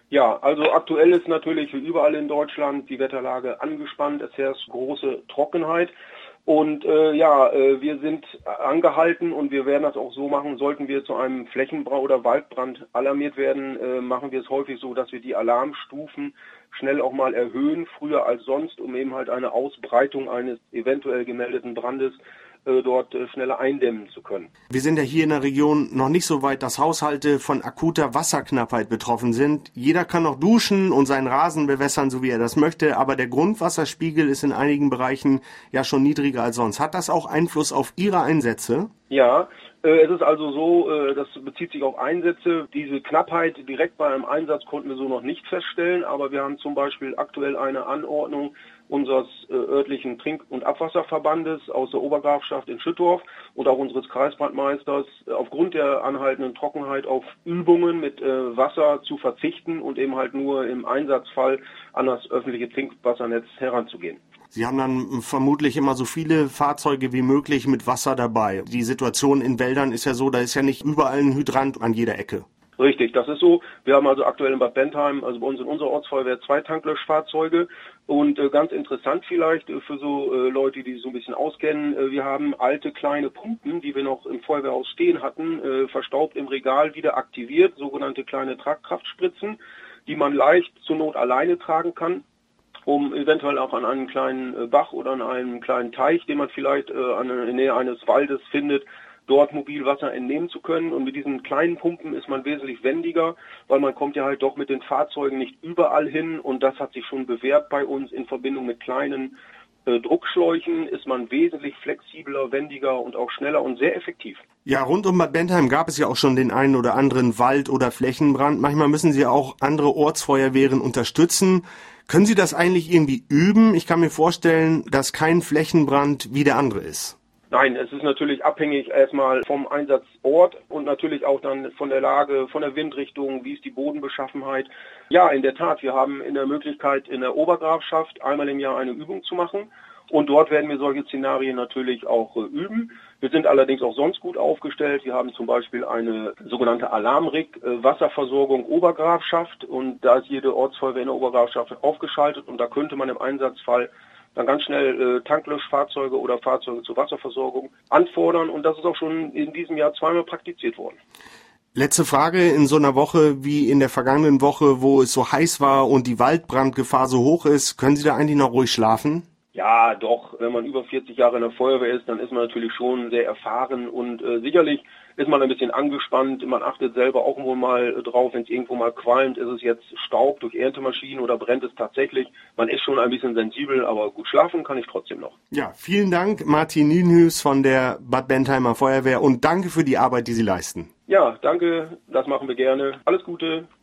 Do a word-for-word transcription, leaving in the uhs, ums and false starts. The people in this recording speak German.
Ja, also aktuell ist natürlich wie überall in Deutschland die Wetterlage angespannt. Es herrscht große Trockenheit. Und äh, ja, äh, wir sind angehalten und wir werden das auch so machen, sollten wir zu einem Flächenbrand oder Waldbrand alarmiert werden, äh, machen wir es häufig so, dass wir die Alarmstufen schnell auch mal erhöhen, früher als sonst, um eben halt eine Ausbreitung eines eventuell gemeldeten Brandes äh, dort äh, schneller eindämmen zu können. Wir sind ja hier in der Region noch nicht so weit, dass Haushalte von akuter Wasserknappheit betroffen sind. Jeder kann noch duschen und seinen Rasen bewässern, so wie er das möchte, aber der Grundwasserspiegel ist in einigen Bereichen ja schon niedriger als sonst. Hat das auch Einfluss auf Ihre Einsätze? Ja, äh, es ist also so, äh, das bezieht sich auf Einsätze. Diese Knappheit direkt bei einem Einsatz konnten wir so noch nicht feststellen, aber wir haben zum Beispiel aktuell eine Anordnung unseres äh, örtlichen Trink- und Abwasserverbandes aus der Obergrafschaft in Schüttorf und auch unseres Kreisbrandmeisters äh, aufgrund der anhaltenden Trockenheit auf Übungen mit äh, Wasser zu verzichten und eben halt nur im Einsatzfall an das öffentliche Trinkwassernetz heranzugehen. Sie haben dann vermutlich immer so viele Fahrzeuge wie möglich mit Wasser dabei. Die Situation in Wäldern ist ja so, da ist ja nicht überall ein Hydrant an jeder Ecke. Richtig, das ist so. Wir haben also aktuell in Bad Bentheim, also bei uns in unserer Ortsfeuerwehr, zwei Tanklöschfahrzeuge. Und äh, ganz interessant vielleicht äh, für so äh, Leute, die sich so ein bisschen auskennen, äh, wir haben alte kleine Pumpen, die wir noch im Feuerwehrhaus stehen hatten, äh, verstaubt im Regal wieder aktiviert, sogenannte kleine Tragkraftspritzen, die man leicht zur Not alleine tragen kann, um eventuell auch an einem kleinen Bach oder an einem kleinen Teich, den man vielleicht äh, in der Nähe eines Waldes findet, dort mobil Wasser entnehmen zu können. Und mit diesen kleinen Pumpen ist man wesentlich wendiger, weil man kommt ja halt doch mit den Fahrzeugen nicht überall hin. Und das hat sich schon bewährt bei uns. In Verbindung mit kleinen äh, Druckschläuchen ist man wesentlich flexibler, wendiger und auch schneller und sehr effektiv. Ja, rund um Bad Bentheim gab es ja auch schon den einen oder anderen Wald- oder Flächenbrand. Manchmal müssen Sie auch andere Ortsfeuerwehren unterstützen. Können Sie das eigentlich irgendwie üben? Ich kann mir vorstellen, dass kein Flächenbrand wie der andere ist. Nein, es ist natürlich abhängig erstmal vom Einsatzort und natürlich auch dann von der Lage, von der Windrichtung, wie ist die Bodenbeschaffenheit. Ja, in der Tat, wir haben in der Möglichkeit in der Obergrafschaft einmal im Jahr eine Übung zu machen. Und dort werden wir solche Szenarien natürlich auch äh, üben. Wir sind allerdings auch sonst gut aufgestellt. Wir haben zum Beispiel eine sogenannte Alarmrig, äh, Wasserversorgung Obergrafschaft. Und da ist jede Ortsfeuerwehr in der Obergrafschaft aufgeschaltet. Und da könnte man im Einsatzfall dann ganz schnell äh, Tanklöschfahrzeuge oder Fahrzeuge zur Wasserversorgung anfordern. Und das ist auch schon in diesem Jahr zweimal praktiziert worden. Letzte Frage, in so einer Woche wie in der vergangenen Woche, wo es so heiß war und die Waldbrandgefahr so hoch ist, können Sie da eigentlich noch ruhig schlafen? Ja, doch, wenn man über vierzig Jahre in der Feuerwehr ist, dann ist man natürlich schon sehr erfahren und äh, sicherlich ist man ein bisschen angespannt. Man achtet selber auch wohl mal drauf, wenn es irgendwo mal qualmt, ist es jetzt Staub durch Erntemaschinen oder brennt es tatsächlich. Man ist schon ein bisschen sensibel, aber gut schlafen kann ich trotzdem noch. Ja, vielen Dank, Martin Nienhüß von der Bad Bentheimer Feuerwehr und danke für die Arbeit, die Sie leisten. Ja, danke, das machen wir gerne. Alles Gute.